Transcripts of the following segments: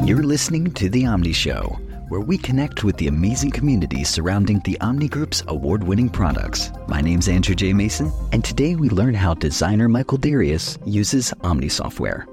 You're listening to The Omni Show, where we connect with the amazing community surrounding the Omni Group's award-winning products. My name's Andrew J. Mason, and today we learn how designer Michael Darius uses Omni software.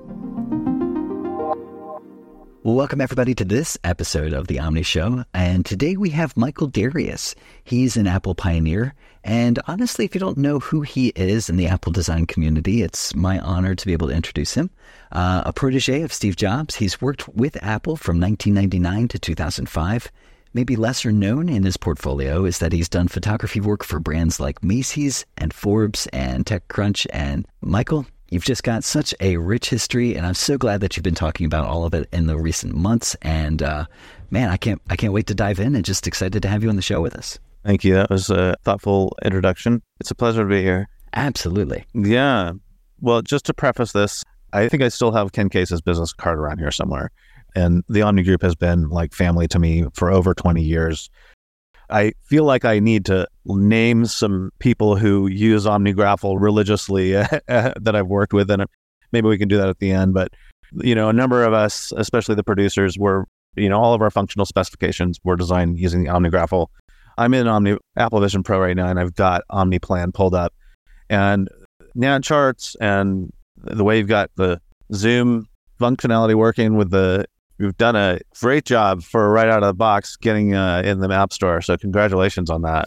Welcome, everybody, to this episode of The Omni Show, and today we have Michael Darius. He's an Apple pioneer, and honestly, if you don't know who he is in the Apple design community, it's my honor to be able to introduce him. A protege of Steve Jobs, he's worked with Apple from 1999 to 2005. Maybe lesser known in his portfolio is that he's done photography work for brands like Macy's and Forbes and TechCrunch. And Michael, you've just got such a rich history, and I'm so glad that you've been talking about all of it in the recent months. And man, I can't wait to dive in, and just excited to have you on the show with us. Thank you. That was a thoughtful introduction. It's a pleasure to be here. Absolutely. Yeah. Well, just to preface this, I think I still have Ken Case's business card around here somewhere. And the Omni Group has been like family to me for over 20 years. I feel like I need to name some people who use OmniGraffle religiously that I've worked with, and maybe we can do that at the end. But, you know, a number of us, especially the producers, were, you know, all of our functional specifications were designed using the OmniGraffle. I'm in Apple Vision Pro right now, and I've got OmniPlan pulled up. And Gantt charts and the way you've got the Zoom functionality working with we've done a great job for right out of the box getting in the App Store. So congratulations on that.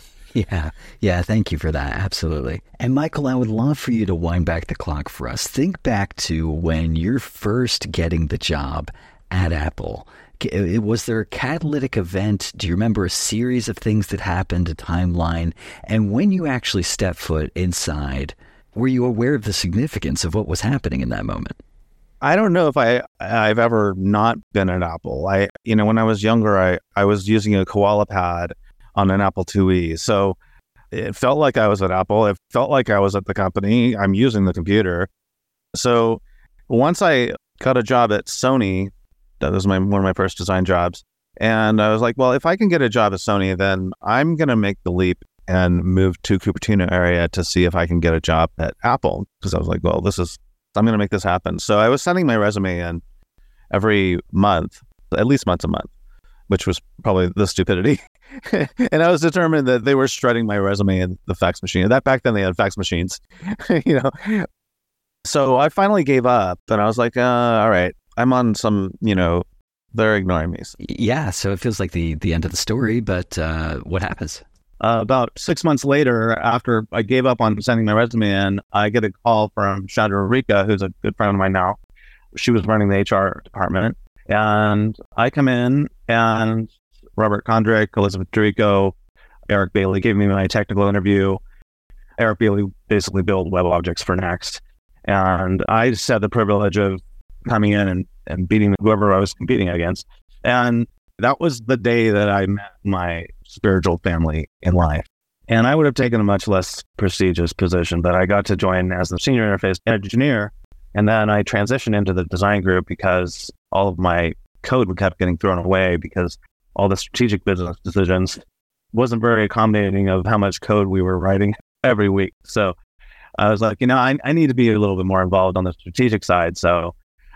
Yeah. Thank you for that. Absolutely. And Michael, I would love for you to wind back the clock for us. Think back to when you're first getting the job at Apple. Was there a catalytic event? Do you remember a series of things that happened, a timeline? And when you actually stepped foot inside, were you aware of the significance of what was happening in that moment? I don't know if I've ever not been at Apple. When I was younger, I was using a Koala Pad on an Apple IIe. So it felt like I was at Apple. It felt like I was at the company. I'm using the computer. So once I got a job at Sony, that was one of my first design jobs. And I was like, well, if I can get a job at Sony, then I'm going to make the leap and move to Cupertino area to see if I can get a job at Apple. Because I was like, well, I'm going to make this happen. So I was sending my resume in every month, at least once a month, which was probably the stupidity. And I was determined that they were shredding my resume in the fax machine. Back then they had fax machines, you know. So I finally gave up, and I was like, all right, I'm on some, they're ignoring me. Yeah, so it feels like the end of the story, but what happens? About 6 months later, after I gave up on sending my resume in, I get a call from Chandra Rika, who's a good friend of mine now. She was running the HR department. And I come in, and Robert Kondrick, Elizabeth Dorico, Eric Bailey gave me my technical interview. Eric Bailey basically built web objects for Next. And I just had the privilege of coming in and beating whoever I was competing against. And that was the day that I met my spiritual family in life. And I would have taken a much less prestigious position, but I got to join as the senior interface engineer. And then I transitioned into the design group because all of my code kept getting thrown away because all the strategic business decisions wasn't very accommodating of how much code we were writing every week. So I was like, I need to be a little bit more involved on the strategic side. So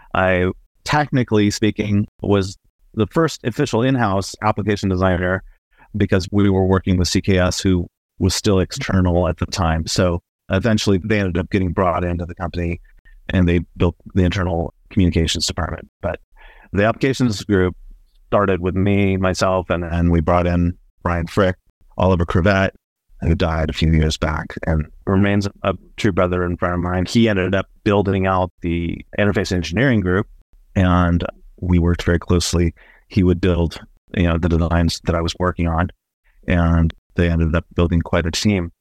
I, technically speaking, was the first official in-house application designer because we were working with CKS, who was still external at the time. So eventually they ended up getting brought into the company and they built the internal communications department. But the applications group started with me, myself, and we brought in Brian Frick, Oliver Crevette, who died a few years back and remains a true brother and friend of mine. He ended up building out the interface engineering group, and we worked very closely. He would build, the designs that I was working on, and they ended up building quite a team.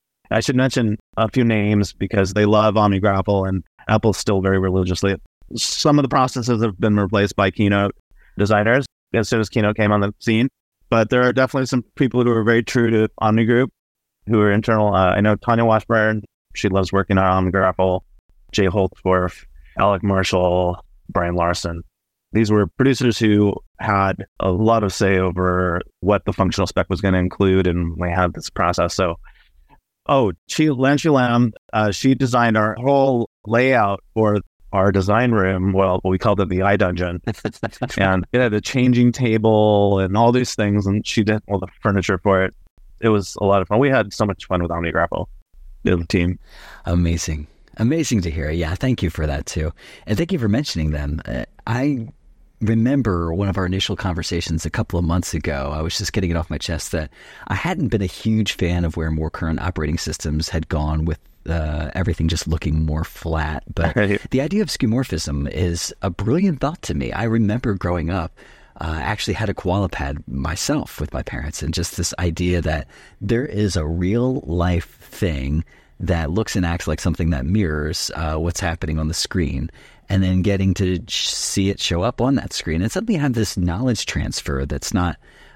I should mention a few names because they love OmniGraffle, and Apple's still very religiously. Some of the processes have been replaced by Keynote designers as soon as Keynote came on the scene, but there are definitely some people who are very true to Omni Group, who are internal. I know Tanya Washburn, she loves working on OmniGraffle, Jay Holtzworth, Alec Marshall, Brian Larson. These were producers who had a lot of say over what the functional spec was going to include, and we had this process. So, Lan Shu Lam, she designed our whole layout for our design room. Well, we called it the eye dungeon. And it had a changing table and all these things. And she did all the furniture for it. It was a lot of fun. We had so much fun with OmniGrapple, the team. Amazing. Amazing to hear. Yeah, thank you for that too. And thank you for mentioning them. I remember one of our initial conversations a couple of months ago. I was just getting it off my chest that I hadn't been a huge fan of where more current operating systems had gone with everything just looking more flat. But the idea of skeuomorphism is a brilliant thought to me. I remember growing up, I actually had a koala pad myself with my parents, and just this idea that there is a real life thing that looks and acts like something that mirrors what's happening on the screen, and then getting to see it show up on that screen and suddenly have this knowledge transfer that's not,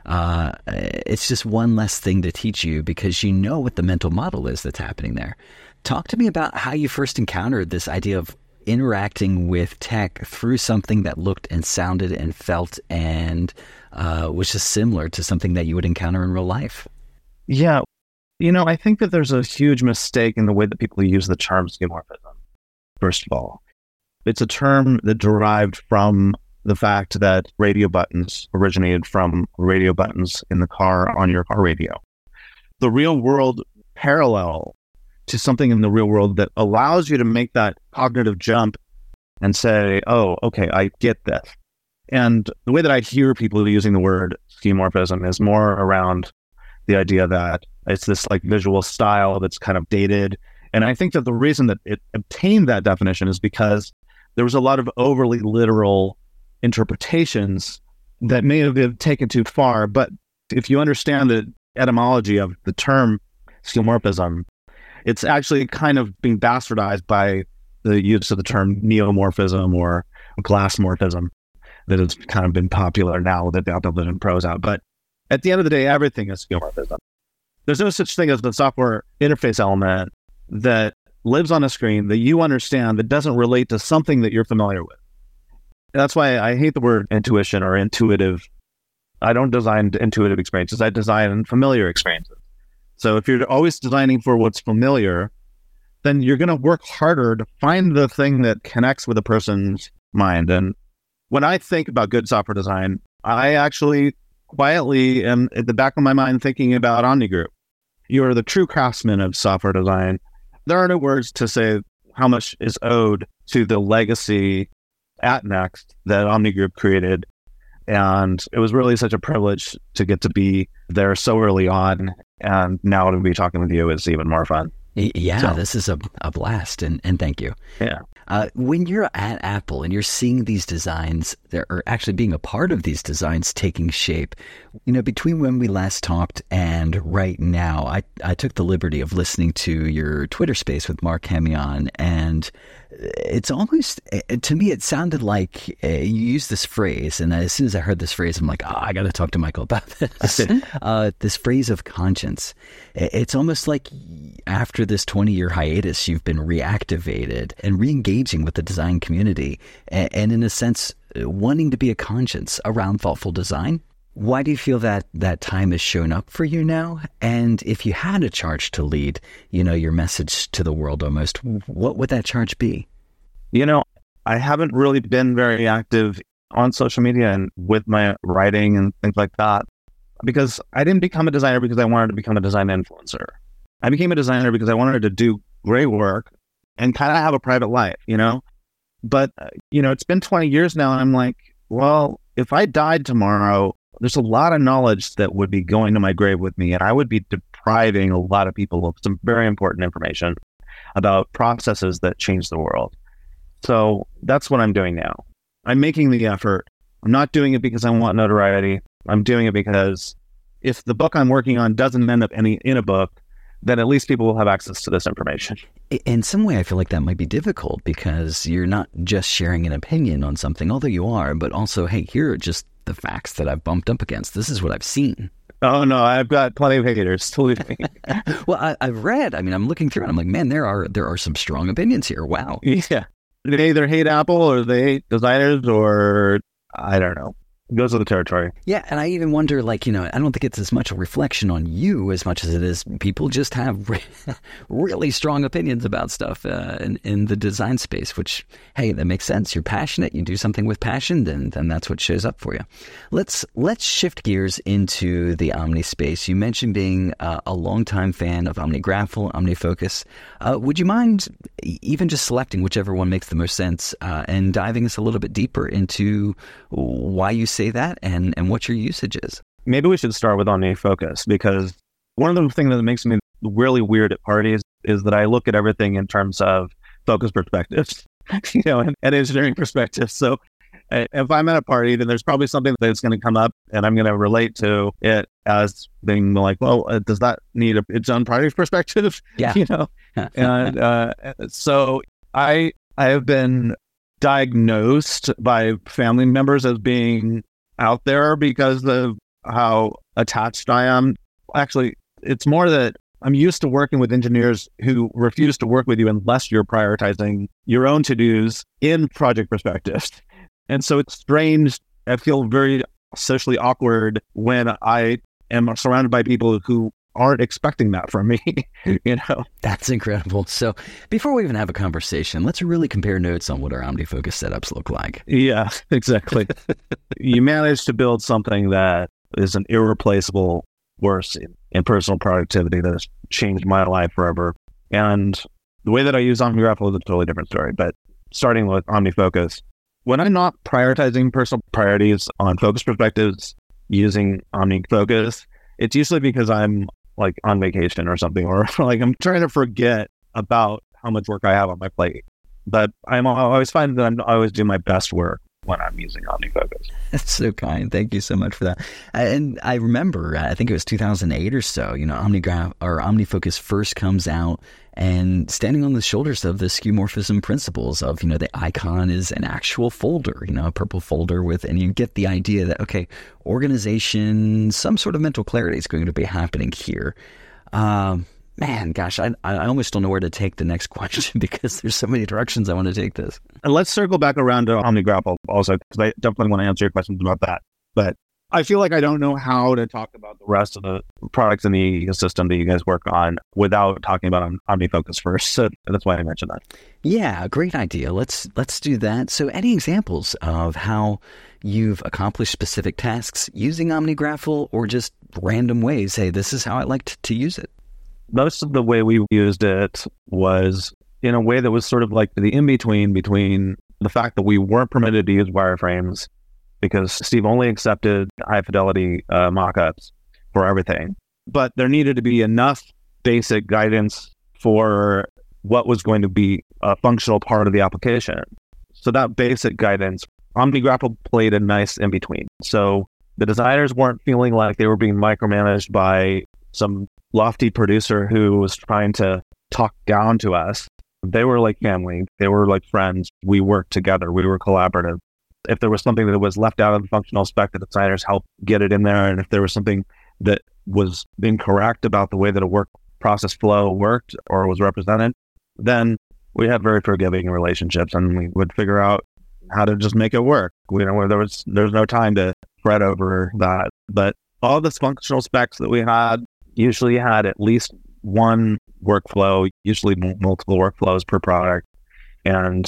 it's just one less thing to teach you because you know what the mental model is that's happening there. Talk to me about how you first encountered this idea of interacting with tech through something that looked and sounded and felt and was just similar to something that you would encounter in real life. Yeah. I think that there's a huge mistake in the way that people use the term skeuomorphism, first of all. It's a term that derived from the fact that radio buttons originated from radio buttons in the car on your car radio. The real world parallel to something in the real world that allows you to make that cognitive jump and say, oh, okay, I get this. And the way that I hear people using the word skeuomorphism is more around the idea that it's this like visual style that's kind of dated. And I think that the reason that it obtained that definition is because there was a lot of overly literal interpretations that may have been taken too far. But if you understand the etymology of the term skeuomorphism, it's actually kind of being bastardized by the use of the term neomorphism or glassmorphism that has kind of been popular now that the Apple Vision Pro is out. But at the end of the day, everything is skeuomorphism. There's no such thing as the software interface element that lives on a screen that you understand that doesn't relate to something that you're familiar with. That's why I hate the word intuition or intuitive. I don't design intuitive experiences. I design familiar experiences. So if you're always designing for what's familiar, then you're going to work harder to find the thing that connects with a person's mind. And when I think about good software design, I actually quietly am at the back of my mind thinking about Omni Group. You are the true craftsman of software design. There are no words to say how much is owed to the legacy at Next that Omni Group created. And it was really such a privilege to get to be there so early on. And now to be talking with you is even more fun. Yeah, so. This is a blast. And thank you. Yeah. When you're at Apple and you're seeing these designs, or actually being a part of these designs taking shape, between when we last talked and right now, I took the liberty of listening to your Twitter space with Mark Hamion, and it's almost, to me, it sounded like you used this phrase, and as soon as I heard this phrase, I'm like, I got to talk to Michael about this. This phrase of conscience. It's almost like after this 20-year hiatus, you've been reactivated and re-engaging with the design community, and in a sense, wanting to be a conscience around thoughtful design. Why do you feel that time has shown up for you now? And if you had a charge to lead, your message to the world almost, what would that charge be? I haven't really been very active on social media and with my writing and things like that, because I didn't become a designer because I wanted to become a design influencer. I became a designer because I wanted to do great work and kind of have a private life, But, it's been 20 years now, and I'm like, well, if I died tomorrow, there's a lot of knowledge that would be going to my grave with me, and I would be depriving a lot of people of some very important information about processes that change the world. So that's what I'm doing now. I'm making the effort. I'm not doing it because I want notoriety. I'm doing it because if the book I'm working on doesn't end up in a book, then at least people will have access to this information. In some way, I feel like that might be difficult because you're not just sharing an opinion on something, although you are, but also, hey, here are just the facts that I've bumped up against. This is what I've seen. Oh, no, I've got plenty of haters. Believe me. Well, I've read, I'm looking through and I'm like, man, there are some strong opinions here. Wow. Yeah. They either hate Apple or they hate designers or I don't know. goes with the territory. Yeah, and I even wonder, like, I don't think it's as much a reflection on you as much as it is people just have really strong opinions about stuff in the design space, which, hey, that makes sense. You're passionate. You do something with passion, then that's what shows up for you. Let's shift gears into the Omni space. You mentioned being a longtime fan of OmniGraffle, OmniFocus. Would you mind even just selecting whichever one makes the most sense and diving us a little bit deeper into why you say that and what your usage is? Maybe we should start with OmniFocus, because one of the things that makes me really weird at parties is that I look at everything in terms of focus perspectives, and engineering perspectives. So if I'm at a party, then there's probably something that's going to come up and I'm going to relate to it as being like, well, does that need its own party perspective? Yeah. And so I have been diagnosed by family members as being out there because of how attached I am. Actually, it's more that I'm used to working with engineers who refuse to work with you unless you're prioritizing your own to-dos in project perspectives. And so it's strange. I feel very socially awkward when I am surrounded by people who aren't expecting that from me, That's incredible. So before we even have a conversation, let's really compare notes on what our OmniFocus setups look like. Yeah, exactly. You managed to build something that is an irreplaceable force in personal productivity that has changed my life forever. And the way that I use OmniGraffle is a totally different story. But starting with OmniFocus, when I'm not prioritizing personal priorities on focus perspectives using OmniFocus, it's usually because I'm like on vacation or something, or like I'm trying to forget about how much work I have on my plate. But I always find that I always do my best work when I'm using OmniFocus. That's so kind. Thank you so much for that. And I remember, I think it was 2008 or so, OmniFocus first comes out, and standing on the shoulders of the skeuomorphism principles of, the icon is an actual folder, a purple folder and you get the idea that, okay, organization, some sort of mental clarity is going to be happening here. Man, gosh, I almost don't know where to take the next question because there's so many directions I want to take this. And let's circle back around to OmniGraffle also, because I definitely want to answer your questions about that. But I feel like I don't know how to talk about the rest of the products in the ecosystem that you guys work on without talking about OmniFocus first. So that's why I mentioned that. Yeah, great idea. Let's do that. So any examples of how you've accomplished specific tasks using OmniGraffle, or just random ways? Hey, this is how I like to use it. Most of the way we used it was in a way that was sort of like the in-between between the fact that we weren't permitted to use wireframes because Steve only accepted high-fidelity mock-ups for everything. But there needed to be enough basic guidance for what was going to be a functional part of the application. So that basic guidance, OmniGraffle played a nice in-between. So the designers weren't feeling like they were being micromanaged by some lofty producer who was trying to talk down to us. They were like family. They were like friends. We worked together. We were collaborative. If there was something that was left out of the functional spec, the designers helped get it in there. And if there was something that was incorrect about the way that a work process flow worked or was represented, then we had very forgiving relationships and we would figure out how to just make it work. There's no time to fret over that. But all the functional specs that we had usually had at least one workflow, usually multiple workflows per product. And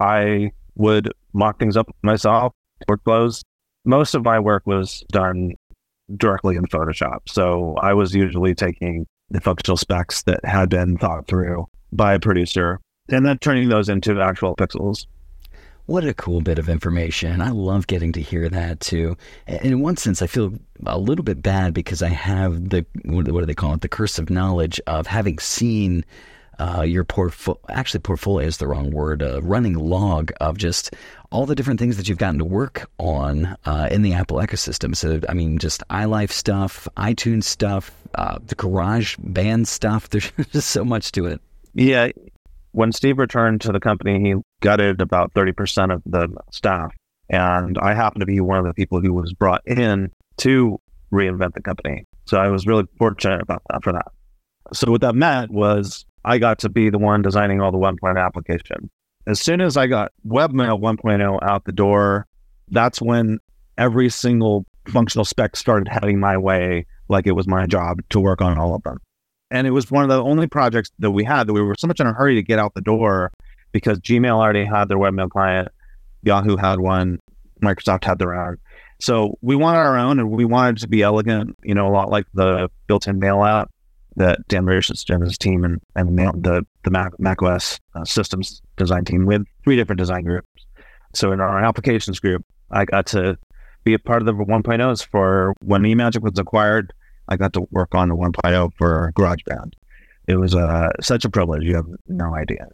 I would mock things up myself, workflows. Most of my work was done directly in Photoshop. So I was usually taking the functional specs that had been thought through by a producer and then turning those into actual pixels. What a cool bit of information. I love getting to hear that too. And in one sense, I feel a little bit bad because I have what do they call it? The curse of knowledge of having seen your portfolio is the wrong word, a running log of just all the different things that you've gotten to work on in the Apple ecosystem. So, I mean, just iLife stuff, iTunes stuff, the GarageBand stuff. There's just so much to it. Yeah. When Steve returned to the company, he gutted about 30% of the staff. And I happened to be one of the people who was brought in to reinvent the company. So I was really fortunate about that for that. So what that meant was I got to be the one designing all the 1.0 application. As soon as I got Webmail 1.0 out the door, that's when every single functional spec started heading my way like it was my job to work on all of them. And it was one of the only projects that we had that we were so much in a hurry to get out the door because Gmail already had their webmail client, Yahoo had one, Microsoft had their own. So we wanted our own, and we wanted to be elegant, a lot like the built-in mail app that Dan Rich and his team and the Mac OS systems design team with 3 different design groups. So in our applications group, I got to be a part of the 1.0s for when eMagic was acquired. I got to work on the 1.0 for GarageBand. It was such a privilege. You have no idea.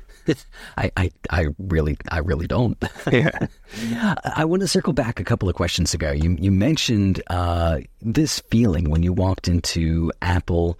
I really don't. Yeah. I want to circle back a couple of questions ago. You mentioned this feeling when you walked into Apple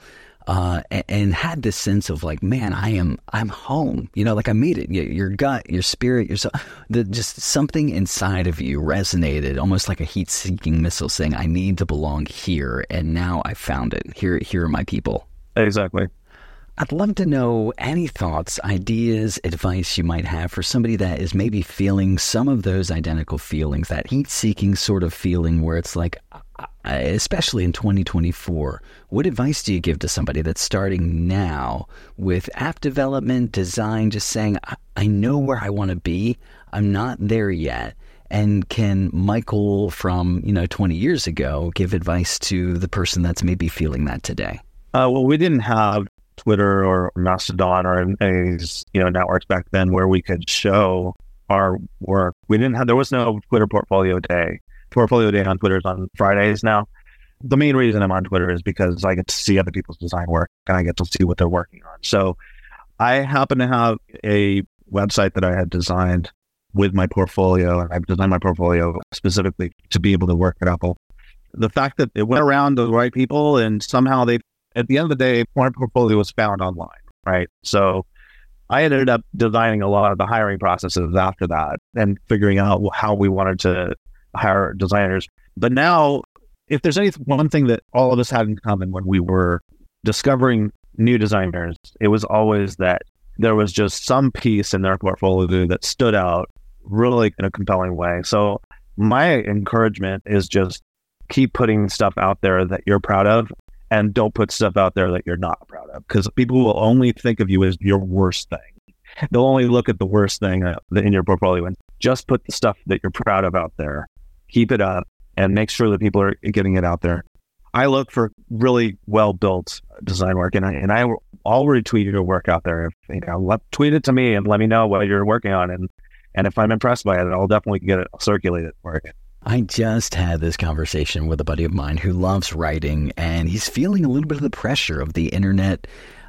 and had this sense of like, man, I'm home. Like I made it. Your gut, your spirit, just something inside of you resonated, almost like a heat-seeking missile saying, I need to belong here, and now I found it. Here are my people. Exactly. I'd love to know any thoughts, ideas, advice you might have for somebody that is maybe feeling some of those identical feelings, that heat-seeking sort of feeling where it's like, especially in 2024, what advice do you give to somebody that's starting now with app development, design, just saying, I know where I want to be, I'm not there yet, and can Michael from 20 years ago give advice to the person that's maybe feeling that today? Well, we didn't have Twitter or Mastodon or any networks back then where we could show our work. There was no Twitter portfolio day. Portfolio day on Twitter is on Fridays now. The main reason I'm on Twitter is because I get to see other people's design work and I get to see what they're working on. So I happen to have a website that I had designed with my portfolio, and I've designed my portfolio specifically to be able to work at Apple. The fact that it went around the right people and somehow at the end of the day, my portfolio was found online, right? So I ended up designing a lot of the hiring processes after that and figuring out how we wanted to hire designers. But now, if there's one thing that all of us had in common when we were discovering new designers, it was always that there was just some piece in their portfolio that stood out really in a compelling way. So my encouragement is just keep putting stuff out there that you're proud of, and don't put stuff out there that you're not proud of, because people will only think of you as your worst thing. They'll only look at the worst thing in your portfolio, and just put the stuff that you're proud of out there. Keep it up and make sure that people are getting it out there. I look for really well-built design work, and I I'll retweet your work out there. Tweet it to me and let me know what you're working on, and if I'm impressed by it, I'll definitely get it circulated for you. I just had this conversation with a buddy of mine who loves writing, and he's feeling a little bit of the pressure of the internet,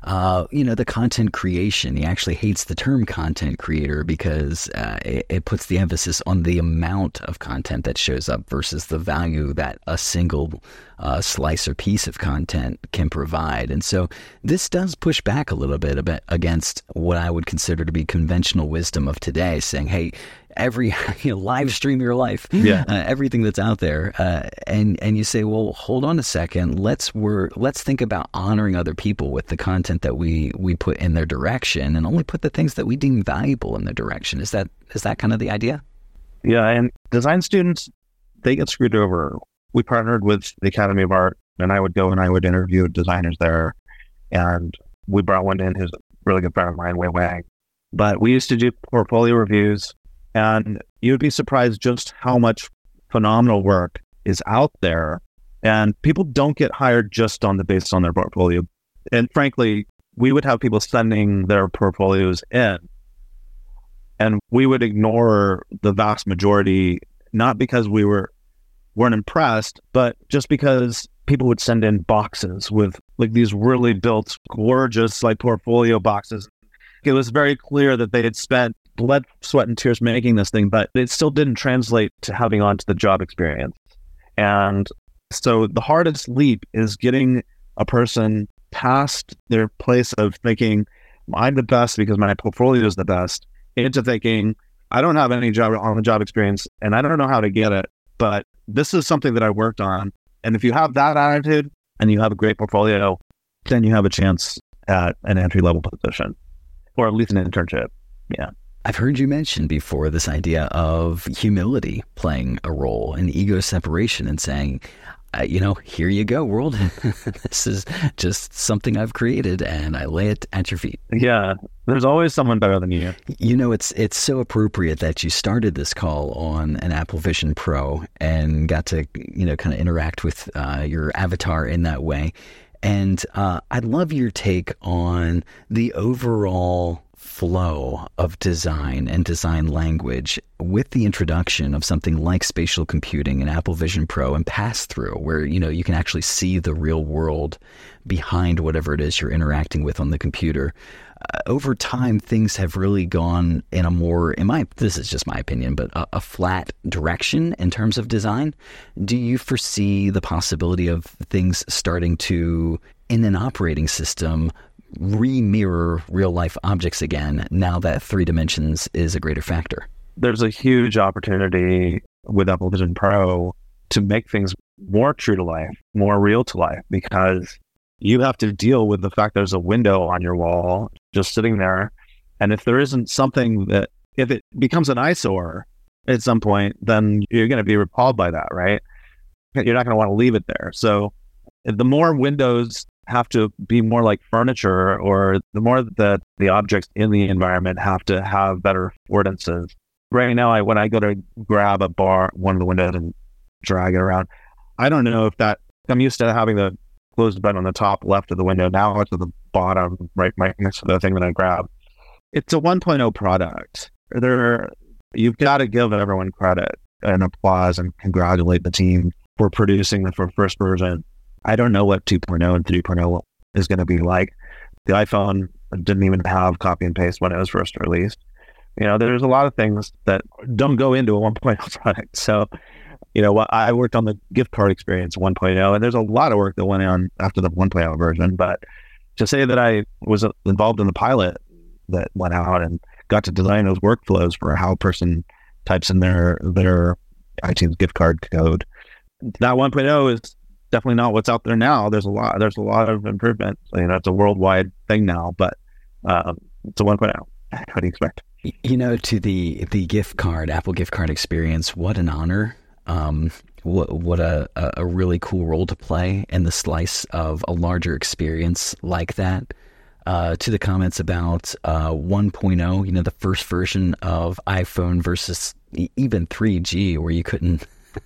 the content creation. He actually hates the term content creator because it puts the emphasis on the amount of content that shows up versus the value that a single slice or piece of content can provide. And so this does push back a little bit against what I would consider to be conventional wisdom of today, saying, hey, every live stream your life, everything that's out there, and you say, well, hold on a second, let's think about honoring other people with the content that we put in their direction, and only put the things that we deem valuable in their direction. Is that kind of the idea? Yeah, and design students, they get screwed over. We partnered with the Academy of Art, and I would go and I would interview designers there, and we brought one in who's a really good friend of mine, Wei Wang. But we used to do portfolio reviews, and you'd be surprised just how much phenomenal work is out there. And people don't get hired just based on their portfolio. And frankly, we would have people sending their portfolios in, and we would ignore the vast majority, not because we weren't impressed, but just because people would send in boxes with like these really built, gorgeous like portfolio boxes. It was very clear that they had spent blood, sweat, and tears making this thing, but it still didn't translate to having onto the job experience. And so the hardest leap is getting a person past their place of thinking, I'm the best because my portfolio is the best, into thinking, I don't have any job experience and I don't know how to get it, but this is something that I worked on. And if you have that attitude and you have a great portfolio, then you have a chance at an entry-level position, or at least an internship. Yeah. I've heard you mention before this idea of humility playing a role and ego separation and saying, here you go, world. This is just something I've created and I lay it at your feet. Yeah, there's always someone better than you. It's so appropriate that you started this call on an Apple Vision Pro and got to, kind of interact with your avatar in that way. And I'd love your take on the overall flow of design and design language with the introduction of something like spatial computing and Apple Vision Pro and Pass-Through, where, you can actually see the real world behind whatever it is you're interacting with on the computer. Over time, things have really gone in a more, this is just my opinion, but a flat direction in terms of design. Do you foresee the possibility of things starting to, in an operating system, re-mirror real-life objects again, now that 3 dimensions is a greater factor? There's a huge opportunity with Apple Vision Pro to make things more true to life, more real to life, because you have to deal with the fact there's a window on your wall just sitting there. And if there isn't something if it becomes an eyesore at some point, then you're going to be repelled by that, right? You're not going to want to leave it there. So the more windows have to be more like furniture, or the more that the objects in the environment have to have better affordances. Right now, when I go to grab one of the windows and drag it around, I don't know if I'm used to having the closed button on the top left of the window. Now it's at the bottom, right next to the thing that I grab. It's a 1.0 product. You've got to give everyone credit and applause and congratulate the team for producing the first version. I don't know what 2.0 and 3.0 is going to be like. The iPhone didn't even have copy and paste when it was first released. There's a lot of things that don't go into a 1.0 product. So, I worked on the gift card experience 1.0, and there's a lot of work that went on after the 1.0 version. But to say that I was involved in the pilot that went out and got to design those workflows for how a person types in their iTunes gift card code, that 1.0 is definitely not what's out there now. There's a lot of improvement. It's a worldwide thing now, but it's a 1.0. What do you expect? To the gift card, Apple gift card experience, what an honor. What a really cool role to play in the slice of a larger experience like that. To the comments about 1.0, the first version of iPhone versus even 3G, where you couldn't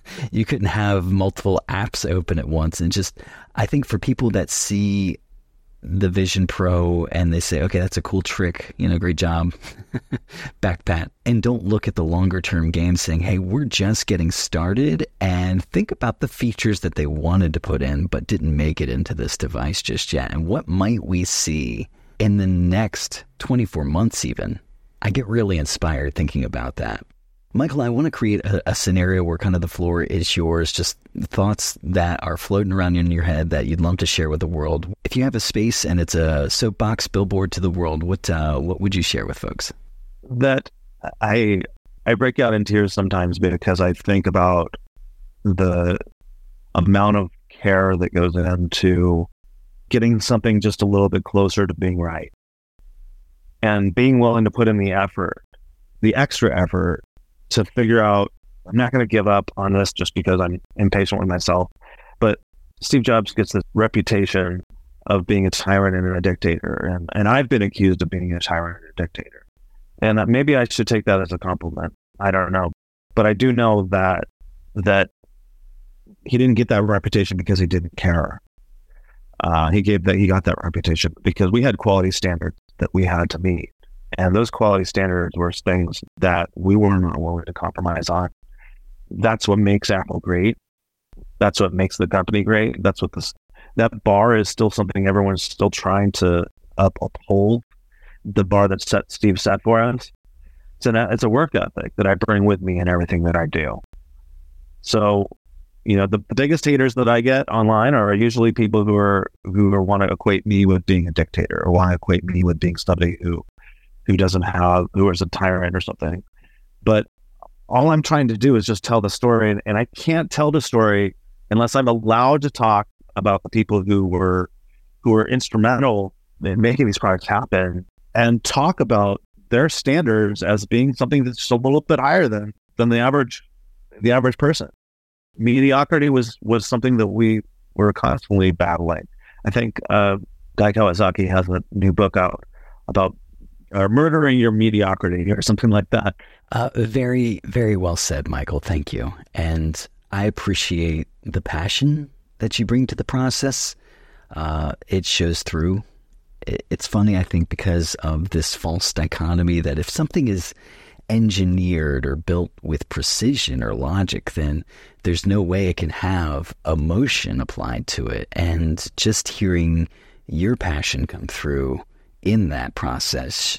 have multiple apps open at once. And I think for people that see the Vision Pro and they say, okay, that's a cool trick, great job, back pat, and don't look at the longer term game saying, hey, we're just getting started, and think about the features that they wanted to put in but didn't make it into this device just yet. And what might we see in the next 24 months even? I get really inspired thinking about that. Michael, I want to create a scenario where kind of the floor is yours, just thoughts that are floating around in your head that you'd love to share with the world. If you have a space and it's a soapbox billboard to the world, what would you share with folks? That I break out in tears sometimes because I think about the amount of care that goes into getting something just a little bit closer to being right, and being willing to put in the effort, the extra effort, to figure out, I'm not going to give up on this just because I'm impatient with myself. But Steve Jobs gets this reputation of being a tyrant and a dictator. And I've been accused of being a tyrant and a dictator. And maybe I should take that as a compliment. I don't know. But I do know that he didn't get that reputation because he didn't care. He got that reputation because we had quality standards that we had to meet. And those quality standards were things that we were not willing to compromise on. That's what makes Apple great. That's what makes the company great. That's what that bar is still something everyone's still trying to uphold. The bar that Steve set for us. It's a work ethic that I bring with me in everything that I do. So, the biggest haters that I get online are usually people who want to equate me with being a dictator, or want to equate me with being somebody who is a tyrant or something. But all I'm trying to do is just tell the story, and I can't tell the story unless I'm allowed to talk about the people who were instrumental in making these products happen, and talk about their standards as being something that's just a little bit higher than the average person. Mediocrity was something that we were constantly battling. I think Guy Kawasaki has a new book out about murdering your mediocrity or something like that. Very, very well said, Michael. Thank you. And I appreciate the passion that you bring to the process. It shows through. It's funny, I think, because of this false dichotomy that if something is engineered or built with precision or logic, then there's no way it can have emotion applied to it. And just hearing your passion come through in that process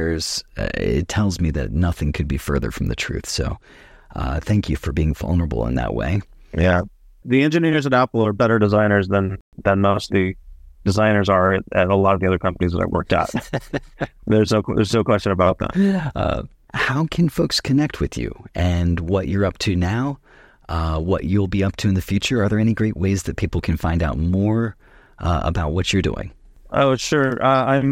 it tells me that nothing could be further from the truth. So thank you for being vulnerable in that way. Yeah. The engineers at Apple are better designers than most of the designers are at a lot of the other companies that I've worked at. There's no question about that. How can folks connect with you and what you're up to now, what you'll be up to in the future? Are there any great ways that people can find out more about what you're doing? Oh, sure. I'm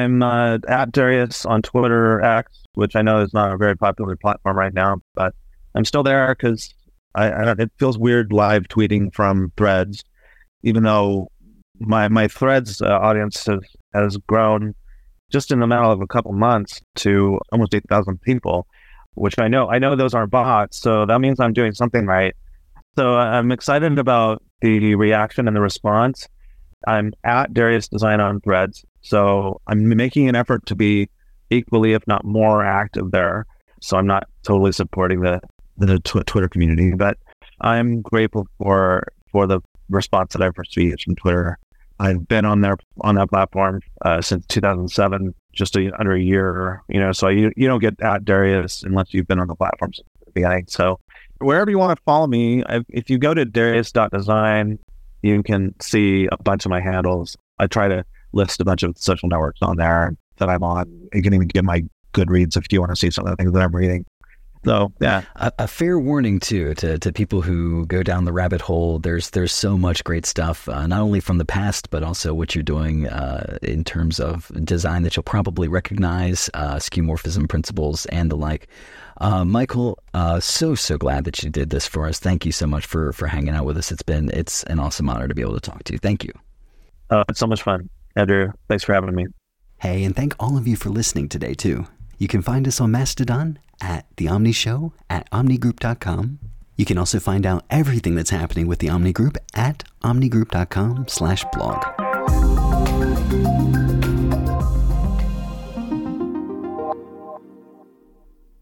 at Darius on Twitter, X, which I know is not a very popular platform right now, but I'm still there because it feels weird live tweeting from Threads, even though my Threads audience has grown just in the matter of a couple months to almost 8,000 people, which I know those aren't bots, so that means I'm doing something right. So I'm excited about the reaction and the response. I'm at Darius Design on Threads, so I'm making an effort to be equally, if not more, active there. So I'm not totally supporting the Twitter community, but I'm grateful for the response that I've received from Twitter. I've been on that platform since 2007, just under a year. So you don't get at Darius unless you've been on the platform since the beginning. So wherever you want to follow me, if you go to Darius.design, you can see a bunch of my handles. I try to list a bunch of social networks on there that I'm on. You can even get my Goodreads if you want to see some of the things that I'm reading. So, yeah. A fair warning, too, to people who go down the rabbit hole. There's so much great stuff, not only from the past, but also what you're doing in terms of design that you'll probably recognize, skeuomorphism principles, and the like. Michael, so glad that you did this for us. Thank you so much for hanging out with us. It's an awesome honor to be able to talk to you. Thank you. It's so much fun. Andrew, thanks for having me. Hey, and thank all of you for listening today, too. You can find us on Mastodon at The Omni Show at omnigroup.com. You can also find out everything that's happening with the Omni Group at omnigroup.com/blog.